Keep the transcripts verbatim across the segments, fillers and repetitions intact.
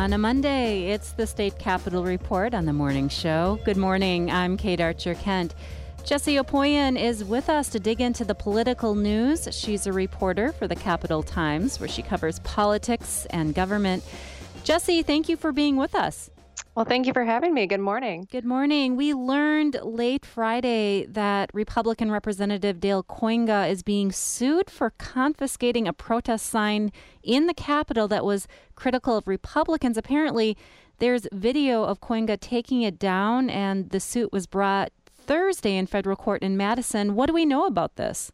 On a Monday, it's the State Capitol Report on the morning show. Good morning. I'm Kate Archer-Kent. Jessie Opoyan is with us to dig into the political news. She's a reporter for the Capital Times, where she covers politics and government. Jessie, thank you for being with us. Well, thank you for having me. Good morning. Good morning. We learned late Friday that Republican Representative Dale Kooyenga is being sued for confiscating a protest sign in the Capitol that was critical of Republicans. Apparently, there's video of Kooyenga taking it down, and the suit was brought Thursday in federal court in Madison. What do we know about this?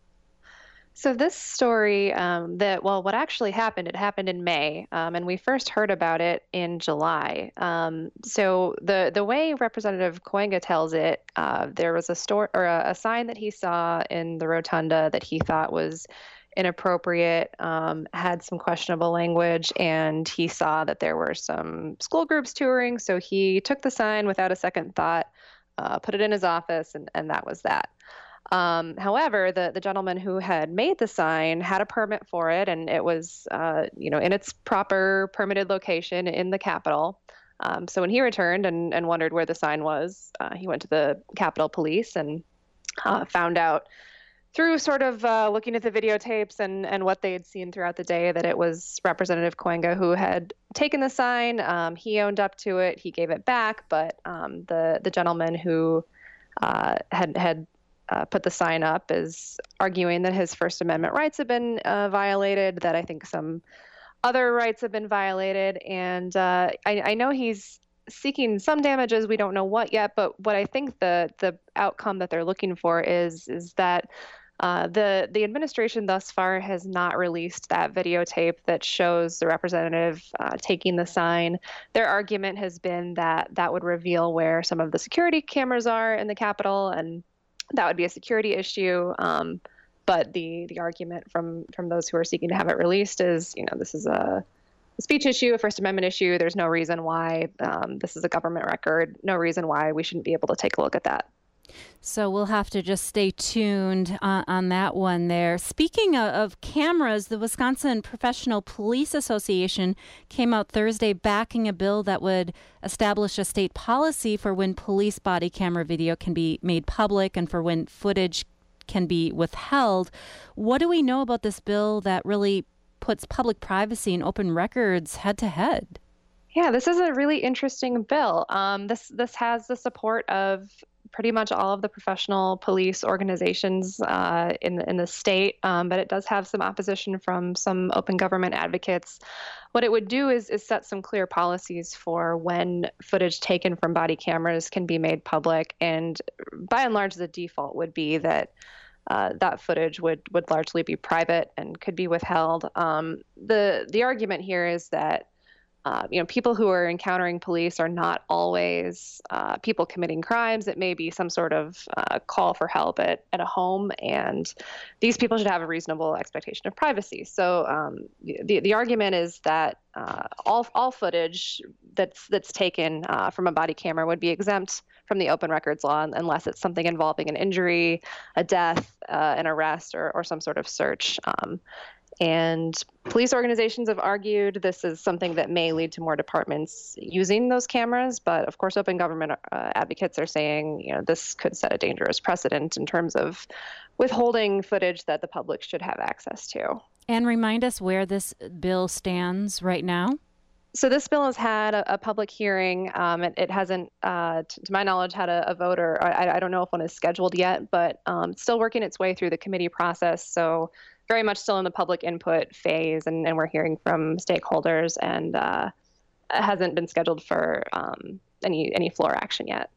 So this story, um, that well, what actually happened, it happened in May, um, and we first heard about it in July. Um, so the the way Representative Kooyenga tells it, uh, there was a store or a, a sign that he saw in the rotunda that he thought was inappropriate, um, had some questionable language, and he saw that there were some school groups touring. So he took the sign without a second thought, uh, put it in his office, and, and that was that. Um, however, the, the gentleman who had made the sign had a permit for it, and it was, uh, you know, in its proper permitted location in the Capitol. Um, so when he returned and, and wondered where the sign was, uh, he went to the Capitol Police and uh, found out through sort of uh, looking at the videotapes and, and what they had seen throughout the day that it was Representative Kooyenga who had taken the sign. Um, he owned up to it. He gave it back, but um, the the gentleman who uh, had had Uh, put the sign up is arguing that his First Amendment rights have been uh, violated, that I think some other rights have been violated. And uh, I, I know he's seeking some damages. We don't know what yet, but what I think the the outcome that they're looking for is is that uh, the the administration thus far has not released that videotape that shows the representative uh, taking the sign. Their argument has been that that would reveal where some of the security cameras are in the Capitol, and that would be a security issue. Um, but the the argument from from those who are seeking to have it released is, you know, this is a, a speech issue, a First Amendment issue. There's no reason why um, this is a government record. No reason why we shouldn't be able to take a look at that. So we'll have to just stay tuned uh, on that one there. Speaking of, of cameras, the Wisconsin Professional Police Association came out Thursday backing a bill that would establish a state policy for when police body camera video can be made public and for when footage can be withheld. What do we know about this bill that really puts public privacy and open records head to head? Yeah, this is a really interesting bill. Um, this this has the support of pretty much all of the professional police organizations uh, in the, in the state, um, but it does have some opposition from some open government advocates. What it would do is, is set some clear policies for when footage taken from body cameras can be made public, and by and large, the default would be that uh, that footage would would largely be private and could be withheld. Um, the the argument here is that Uh, you know, people who are encountering police are not always uh, people committing crimes. It may be some sort of uh, call for help at, at a home, and these people should have a reasonable expectation of privacy. So um, the the argument is that uh, all all footage that's that's taken uh, from a body camera would be exempt from the open records law unless it's something involving an injury, a death, uh, an arrest, or or some sort of search. Um, And police organizations have argued this is something that may lead to more departments using those cameras. But of course, open government uh, advocates are saying, you know, this could set a dangerous precedent in terms of withholding footage that the public should have access to. And remind us where this bill stands right now. So this bill has had a, a public hearing. Um, it, it hasn't, uh, t- to my knowledge, had a, a vote, or I, I don't know if one is scheduled yet, but um, it's still working its way through the committee process. So very much still in the public input phase, and, and we're hearing from stakeholders, and uh, it hasn't been scheduled for um, any any floor action yet.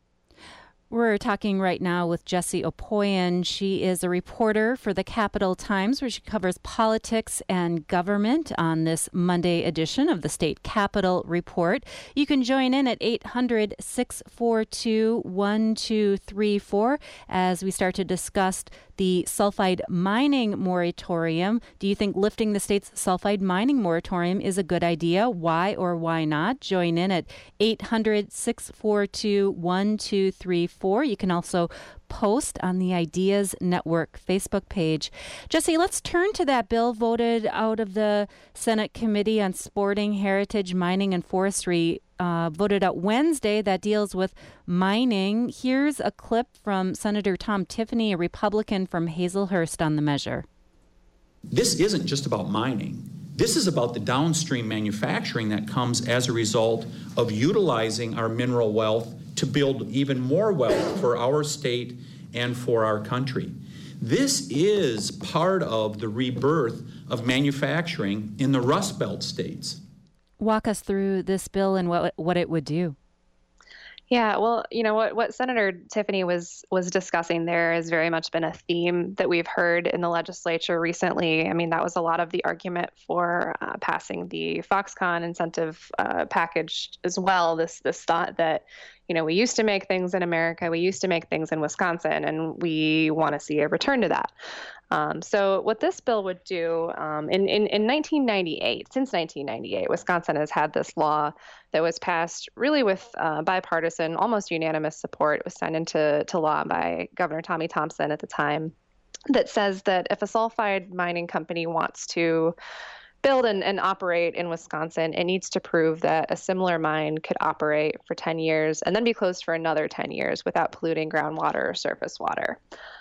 We're talking right now with Jessie Opoyan. She is a reporter for the Capital Times, where she covers politics and government on this Monday edition of the State Capitol Report. You can join in at eight hundred, six four two, one two three four as we start to discuss the sulfide mining moratorium. Do you think lifting the state's sulfide mining moratorium is a good idea? Why or why not? Join in at eight hundred, six four two, one two three four. You can also post on the Ideas Network Facebook page. Jesse, let's turn to that bill voted out of the Senate Committee on Sporting, Heritage, Mining, and Forestry, uh, voted out Wednesday, that deals with mining. Here's a clip from Senator Tom Tiffany, a Republican from Hazelhurst, on the measure. This isn't just about mining. This is about the downstream manufacturing that comes as a result of utilizing our mineral wealth to build even more wealth for our state and for our country. This is part of the rebirth of manufacturing in the Rust Belt states. Walk us through this bill and what what it would do. Yeah, well, you know what what Senator Tiffany was was discussing there has very much been a theme that we've heard in the legislature recently. I mean, that was a lot of the argument for uh, passing the Foxconn incentive uh, package as well. This this thought that, you know, we used to make things in America, we used to make things in Wisconsin, and we want to see a return to that. Um, so what this bill would do, um, in, in, in nineteen ninety-eight, since nineteen ninety-eight, Wisconsin has had this law that was passed really with uh, bipartisan, almost unanimous support. It was signed into to law by Governor Tommy Thompson at the time, that says that if a sulfide mining company wants to build and, and operate in Wisconsin, it needs to prove that a similar mine could operate for ten years and then be closed for another ten years without polluting groundwater or surface water.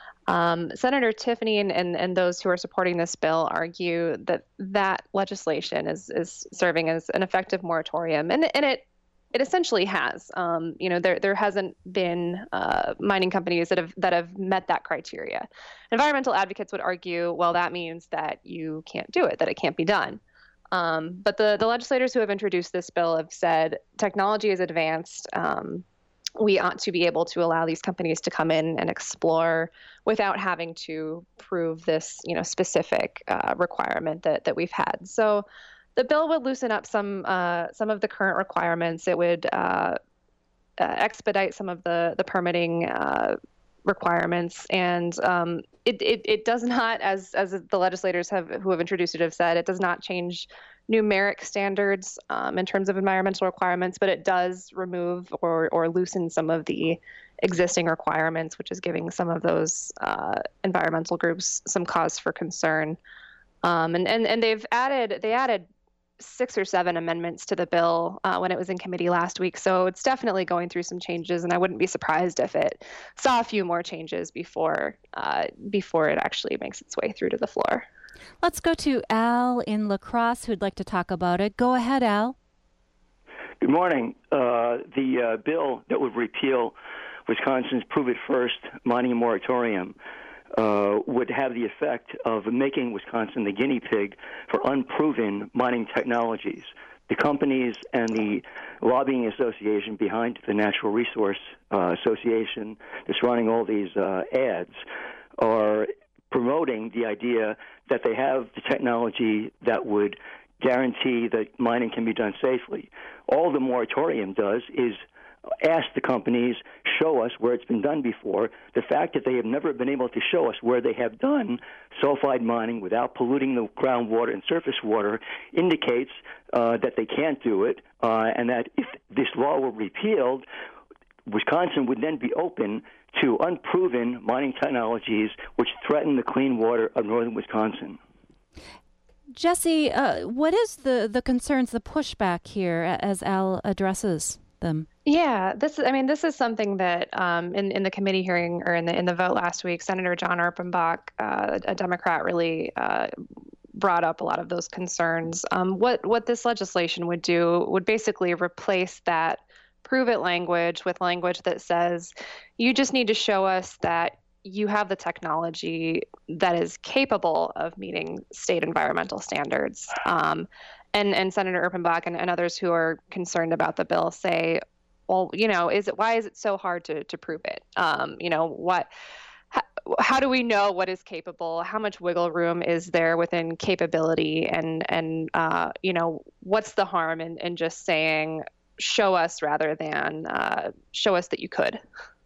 Um, Senator Tiffany and, and, and those who are supporting this bill argue that that legislation is is serving as an effective moratorium, and and it it essentially has. Um, you know, there there hasn't been uh, mining companies that have that have met that criteria. Environmental advocates would argue, well, that means that you can't do it, that it can't be done. Um, but the the legislators who have introduced this bill have said technology is advanced. Um, we ought to be able to allow these companies to come in and explore without having to prove this, you know, specific uh, requirement that that we've had. So the bill would loosen up some uh, some of the current requirements. It would uh, uh, expedite some of the the permitting uh, requirements, and um, it, it it does not, as as the legislators have who have introduced it have said, it does not change numeric standards um, in terms of environmental requirements, but it does remove or or loosen some of the existing requirements, which is giving some of those uh, environmental groups some cause for concern. Um, and and and they've added they added six or seven amendments to the bill uh, when it was in committee last week. So it's definitely going through some changes, and I wouldn't be surprised if it saw a few more changes before uh, before it actually makes its way through to the floor. Let's go to Al in La Crosse, who'd like to talk about it. Go ahead, Al. Good morning. Uh, the uh, bill that would repeal Wisconsin's Prove It First mining moratorium uh, would have the effect of making Wisconsin the guinea pig for unproven mining technologies. The companies and the lobbying association behind the Natural Resource uh, Association that's running all these uh, ads are promoting the idea that they have the technology that would guarantee that mining can be done safely. All the moratorium does is ask the companies, show us where it's been done before. The fact that they have never been able to show us where they have done sulfide mining without polluting the groundwater and surface water indicates uh, that they can't do it, uh, and that if this law were repealed, Wisconsin would then be open to unproven mining technologies which threaten the clean water of northern Wisconsin. Jesse, uh, what is the, the concerns, the pushback here as Al addresses them? Yeah, this is, I mean, this is something that um, in, in the committee hearing or in the in the vote last week, Senator John Erpenbach, uh, a Democrat, really uh, brought up a lot of those concerns. Um, what what this legislation would do would basically replace that prove it language with language that says you just need to show us that you have the technology that is capable of meeting state environmental standards. Um, and, and Senator Erpenbach and, and others who are concerned about the bill say, well, you know, is it why is it so hard to, to prove it? Um, you know, what how, how do we know what is capable? How much wiggle room is there within capability? And, and uh, you know, what's the harm in, in just saying, show us rather than uh, show us that you could?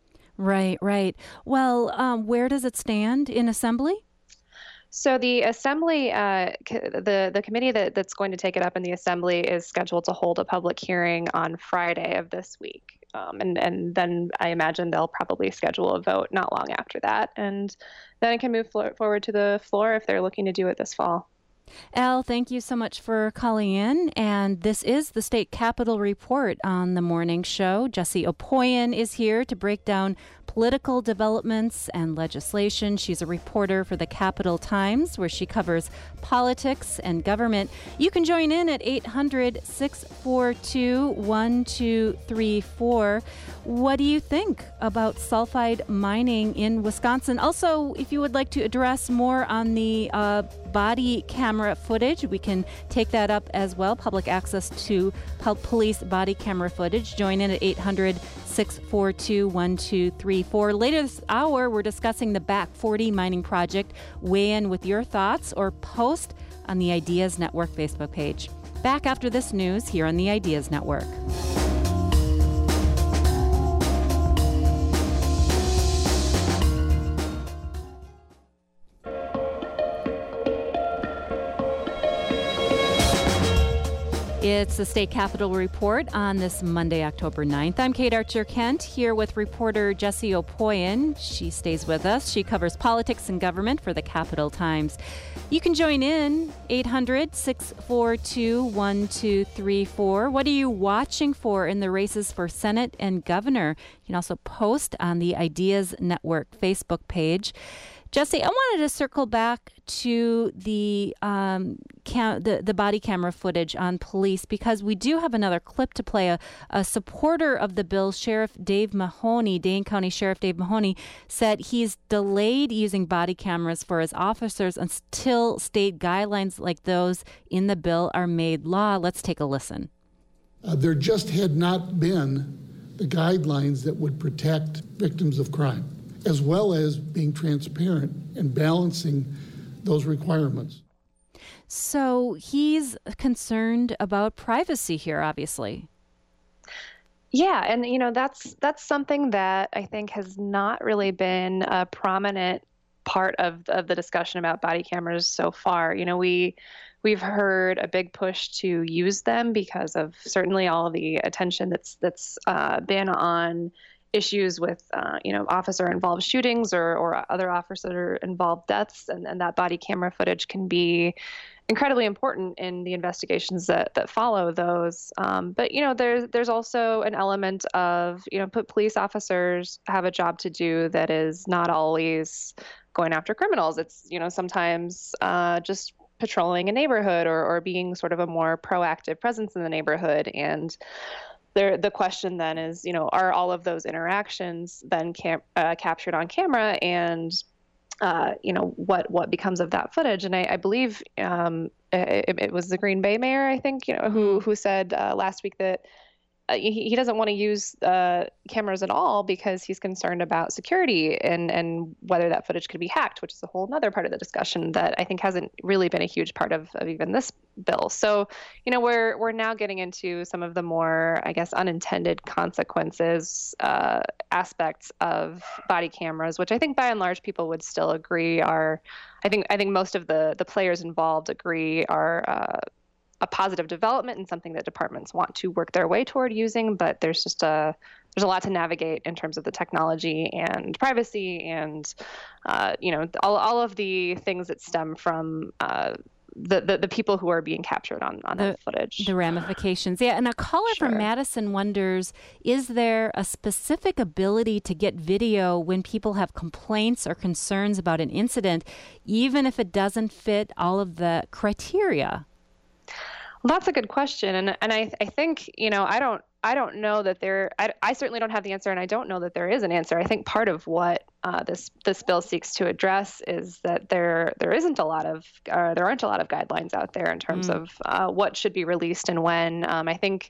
Right, right. Well, um, where does it stand in Assembly? So the Assembly, uh, c- the the committee that, that's going to take it up in the Assembly is scheduled to hold a public hearing on Friday of this week. Um, and, and then I imagine they'll probably schedule a vote not long after that. And then it can move flo- forward to the floor if they're looking to do it this fall. Al, thank you so much for calling in. And this is the State Capitol Report on the morning show. Jessie Opoyen is here to break down political developments and legislation. She's a reporter for the Capitol Times, where she covers politics and government. You can join in at eight hundred, six four two, one two three four. What do you think about sulfide mining in Wisconsin? Also, if you would like to address more on the uh, body camera footage, we can take that up as well. Public access to police body camera footage. Join in at eight hundred, six four two, one two three four. Later this hour, we're discussing the Back forty mining project. Weigh in with your thoughts or post on the Ideas Network Facebook page. Back after this news here on the Ideas Network. It's the State Capitol Report on this Monday, October ninth. I'm Kate Archer-Kent, here with reporter Jessie Opoyen. She stays with us. She covers politics and government for the Capitol Times. You can join in, eight hundred, six four two, one two three four. What are you watching for in the races for Senate and governor? You can also post on the Ideas Network Facebook page. Jessie, I wanted to circle back to the, um, cam- the the body camera footage on police, because we do have another clip to play. A, a supporter of the bill, Sheriff Dave Mahoney, Dane County Sheriff Dave Mahoney, said he's delayed using body cameras for his officers until state guidelines like those in the bill are made law. Let's take a listen. Uh, there just had not been the guidelines that would protect victims of crime, as well as being transparent and balancing those requirements. So he's concerned about privacy here, obviously. Yeah, and you know that's that's something that I think has not really been a prominent part of of the discussion about body cameras so far. You know, we we've heard a big push to use them because of certainly all of the attention that's that's uh, been on issues with, uh, you know, officer-involved shootings or, or other officer-involved deaths, and, and that body camera footage can be incredibly important in the investigations that, that follow those. Um, but, you know, there's there's also an element of, you know, police officers have a job to do that is not always going after criminals. It's, you know, sometimes uh, just patrolling a neighborhood or, or being sort of a more proactive presence in the neighborhood. And There, the question then is, you know, are all of those interactions then cam- uh, captured on camera, and, uh, you know, what what becomes of that footage? And I, I believe um, it, it was the Green Bay mayor, I think, you know, who who said uh, last week that uh, he, he doesn't want to use uh, cameras at all because he's concerned about security and, and whether that footage could be hacked, which is a whole other part of the discussion that I think hasn't really been a huge part of, of even this bill. So, you know, we're we're now getting into some of the more, I guess, unintended consequences uh, aspects of body cameras, which I think by and large people would still agree are, I think I think most of the the players involved agree are uh, a positive development and something that departments want to work their way toward using, but there's just a there's a lot to navigate in terms of the technology and privacy and uh, you know all all of the things that stem from uh, the, the the people who are being captured on on the, that footage. The ramifications, yeah. And a caller Sure. from Madison wonders: is there a specific ability to get video when people have complaints or concerns about an incident, even if it doesn't fit all of the criteria? Well, that's a good question, and and I I think you know I don't I don't know that there I, I certainly don't have the answer, and I don't know that there is an answer. I think part of what uh, this this bill seeks to address is that there there isn't a lot of uh, there aren't a lot of guidelines out there in terms mm. of uh, what should be released and when. Um, I think.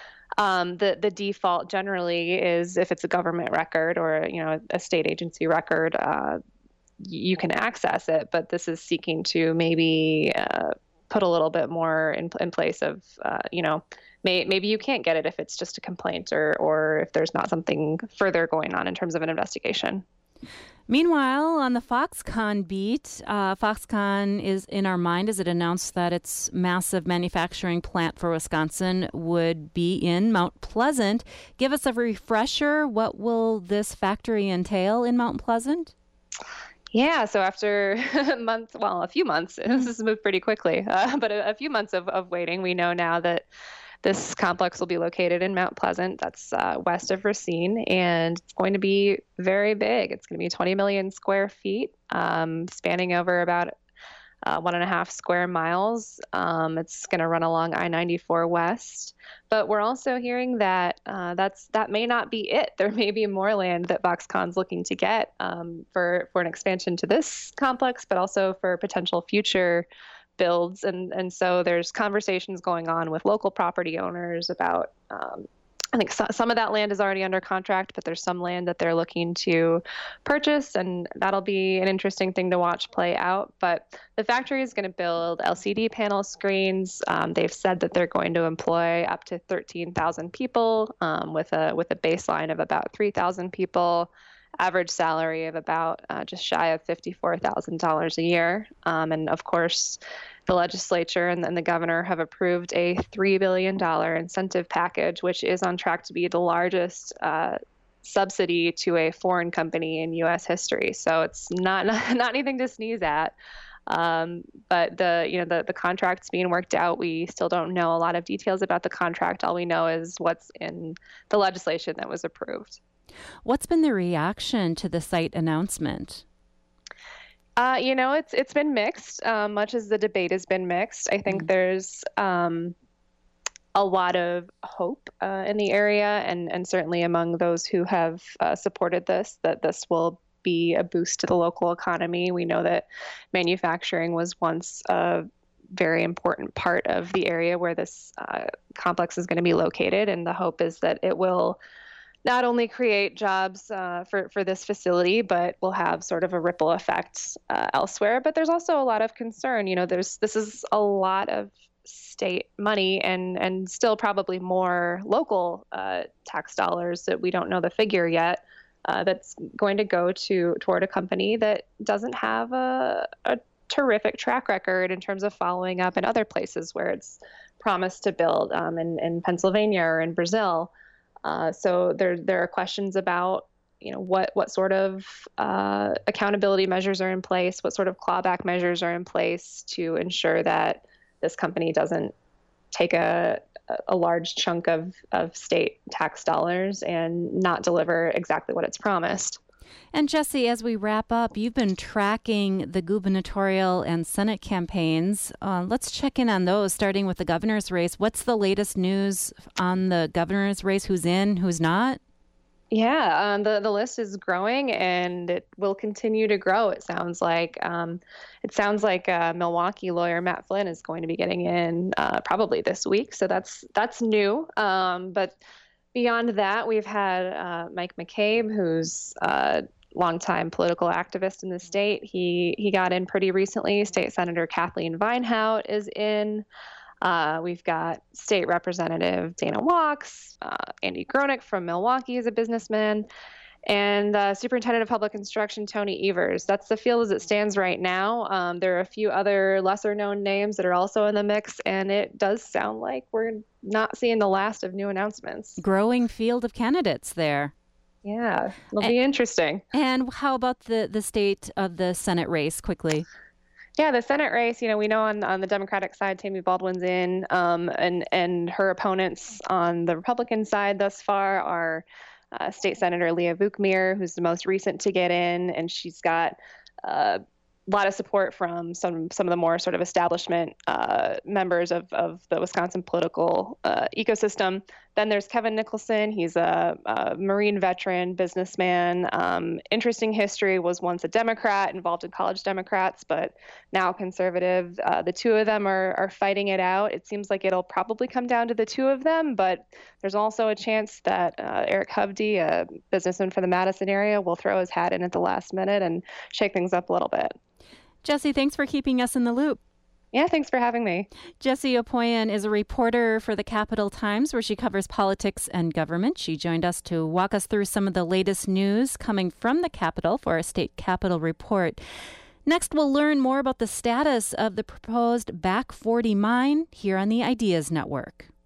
Um, the the default generally is if it's a government record or you know a state agency record, uh, you can access it. But this is seeking to maybe uh, put a little bit more in in place of, uh, you know, may, maybe you can't get it if it's just a complaint or or if there's not something further going on in terms of an investigation. Meanwhile, on the Foxconn beat, uh, Foxconn is in our mind as it announced that its massive manufacturing plant for Wisconsin would be in Mount Pleasant. Give us a refresher. What will this factory entail in Mount Pleasant? Yeah, so after months, well, a few months, this has moved pretty quickly, uh, but a, a few months of, of waiting, we know now that this complex will be located in Mount Pleasant. That's uh, west of Racine, and it's going to be very big. It's going to be twenty million square feet, um, spanning over about uh, one and a half square miles. Um, it's going to run along I ninety-four West. But we're also hearing that uh, that's that may not be it. There may be more land that Foxconn's looking to get um, for for an expansion to this complex, but also for potential future builds. And and so there's conversations going on with local property owners about, um, I think so, some of that land is already under contract, but there's some land that they're looking to purchase, and that'll be an interesting thing to watch play out. But the factory is going to build L C D panel screens. Um, they've said that they're going to employ up to thirteen thousand people um, with a with a baseline of about three thousand people. Average salary of about uh, just shy of fifty-four thousand dollars a year. Um, and of course, the legislature and, and the governor have approved a three billion dollars incentive package, which is on track to be the largest uh, subsidy to a foreign company in U S history. So it's not not, not anything to sneeze at. Um, but the you know the, the contract's being worked out. We still don't know a lot of details about the contract. All we know is what's in the legislation that was approved. What's been the reaction to the site announcement? Uh, you know, it's it's been mixed, uh, much as the debate has been mixed. I think mm-hmm. there's um, a lot of hope uh, in the area, and, and certainly among those who have uh, supported this, that this will be a boost to the local economy. We know that manufacturing was once a very important part of the area where this uh, complex is going to be located, and the hope is that it will not only create jobs uh, for, for this facility, but will have sort of a ripple effect uh, elsewhere. But there's also a lot of concern. You know, there's this is a lot of state money and, and still probably more local uh, tax dollars that we don't know the figure yet, uh, that's going to go to toward a company that doesn't have a, a terrific track record in terms of following up in other places where it's promised to build, um, in, in Pennsylvania or in Brazil. Uh, so there there are questions about, you know, what what sort of uh, accountability measures are in place, what sort of clawback measures are in place to ensure that this company doesn't take a a large chunk of, of state tax dollars and not deliver exactly what it's promised. And Jesse, as we wrap up, you've been tracking the gubernatorial and Senate campaigns. Uh, let's check in on those, starting with the governor's race. What's the latest news on the governor's race? Who's in, who's not? Yeah, um, the, the list is growing, and it will continue to grow, it sounds like. Um, it sounds like uh, Milwaukee lawyer Matt Flynn is going to be getting in uh, probably this week, so that's that's new. Um, but beyond that, we've had uh, Mike McCabe, who's a longtime political activist in the state. He he got in pretty recently. State Senator Kathleen Vinehout is in. Uh, we've got State Representative Dana Wachs, uh, Andy Gronick from Milwaukee is a businessman, and uh, Superintendent of Public Instruction Tony Evers. That's the field as it stands right now. Um, there are a few other lesser-known names that are also in the mix, and it does sound like we're not seeing the last of new announcements. Growing field of candidates there. Yeah, it'll be interesting. And how about the, the state of the Senate race, quickly? Yeah, the Senate race, you know, we know on, on the Democratic side, Tammy Baldwin's in, um, and, and her opponents on the Republican side thus far are uh, State Senator Leah Vukmir, who's the most recent to get in, and she's got uh, a lot of support from some some of the more sort of establishment uh, members of, of the Wisconsin political uh, ecosystem. Then there's Kevin Nicholson. He's a, a Marine veteran, businessman. Um, interesting history, was once a Democrat, involved in College Democrats, but now conservative. Uh, the two of them are, are fighting it out. It seems like it'll probably come down to the two of them, but there's also a chance that uh, Eric Hovde, a businessman from the Madison area, will throw his hat in at the last minute and shake things up a little bit. Jesse, thanks for keeping us in the loop. Yeah, thanks for having me. Jessie Opoyan is a reporter for the Capital Times, where she covers politics and government. She joined us to walk us through some of the latest news coming from the Capitol for our State Capitol Report. Next, we'll learn more about the status of the proposed Back forty mine here on the Ideas Network.